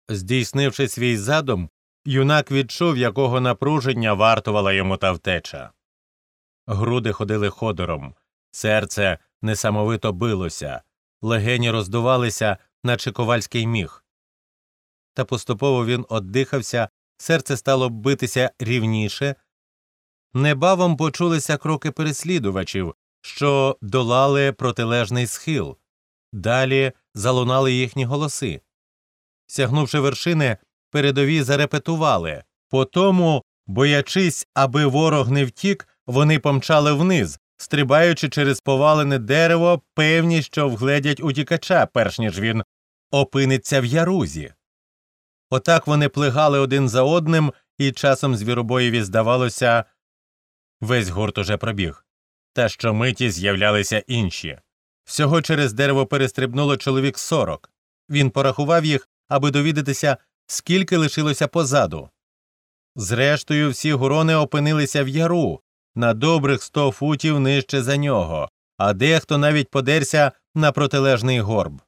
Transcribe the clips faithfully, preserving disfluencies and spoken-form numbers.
Здійснивши свій задум, юнак відчув, якого напруження вартувала йому та втеча. Груди ходили ходором, серце несамовито билося, легені роздувалися, наче ковальський міг. Та поступово він оддихався, серце стало битися рівніше. Небавом почулися кроки переслідувачів, що долали протилежний схил. Далі залунали їхні голоси. Сягнувши вершини, передові зарепетували. Потому, боячись, аби ворог не втік, вони помчали вниз, стрибаючи через повалене дерево, певні, що вгледять утікача, перш ніж він опиниться в ярузі. Отак вони плигали один за одним, і часом звіробоєві здавалося, весь гурт уже пробіг. Та щомиті з'являлися інші. Всього через дерево перестрибнуло чоловік сорок. Він порахував їх, аби довідатися, скільки лишилося позаду. Зрештою, всі гурони опинилися в яру, на добрих сто футів нижче за нього, а дехто навіть подерся на протилежний горб.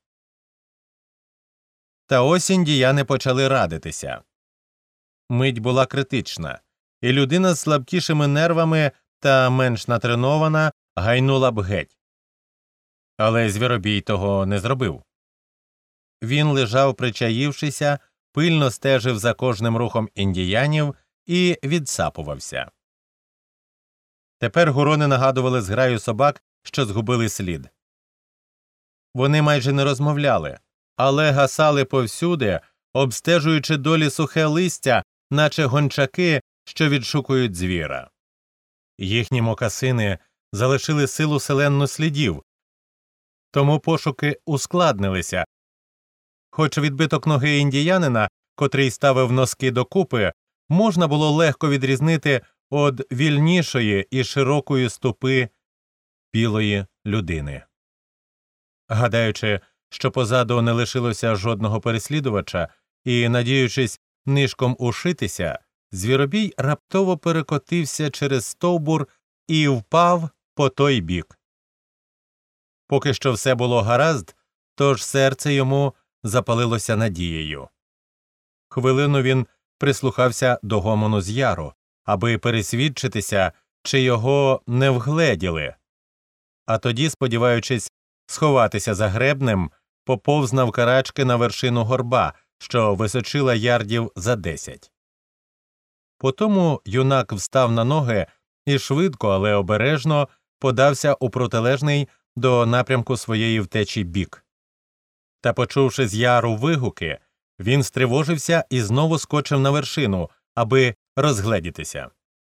Та ось індіяни почали радитися. Мить була критична, і людина з слабкішими нервами та менш натренована гайнула б геть. Але Звіробій того не зробив. Він лежав, причаївшися, пильно стежив за кожним рухом індіянів і відсапувався. Тепер гурони нагадували зграю собак, що згубили слід. Вони майже не розмовляли, але гасали повсюди, обстежуючи долі сухе листя, наче гончаки, що відшукують звіра. Їхні мокасини залишили силу селенну слідів, тому пошуки ускладнилися. Хоч відбиток ноги індіянина, котрий ставив носки докупи, можна було легко відрізнити від вільнішої і широкої стопи білої людини. Гадаючи, що позаду не лишилося жодного переслідувача, і, надіючись нишком ушитися, Звіробій раптово перекотився через стовбур і впав по той бік. Поки що все було гаразд, тож серце йому запалилося надією. Хвилину він прислухався до гомону з яру, аби пересвідчитися, чи його не вгледіли. А тоді, сподіваючись сховатися за гребнем, поповз навкарачки на вершину горба, що височила ярдів за десять. Потому юнак встав на ноги і швидко, але обережно подався у протилежний до напрямку своєї втечі бік. Та, почувши з яру вигуки, він стривожився і знову скочив на вершину, аби розгледітися.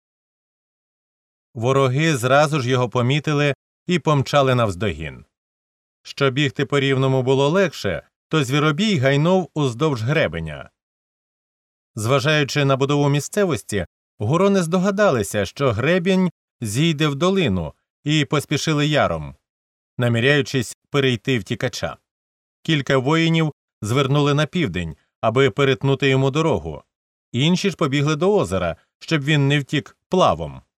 Вороги зразу ж його помітили і помчали навздогін. Щоб бігти по рівному було легше, то Звіробій гайнув уздовж гребеня. Зважаючи на будову місцевості, гурони здогадалися, що гребінь зійде в долину, і поспішили яром, наміряючись перейти втікача. Кілька воїнів звернули на південь, аби перетнути йому дорогу. Інші ж побігли до озера, щоб він не втік плавом.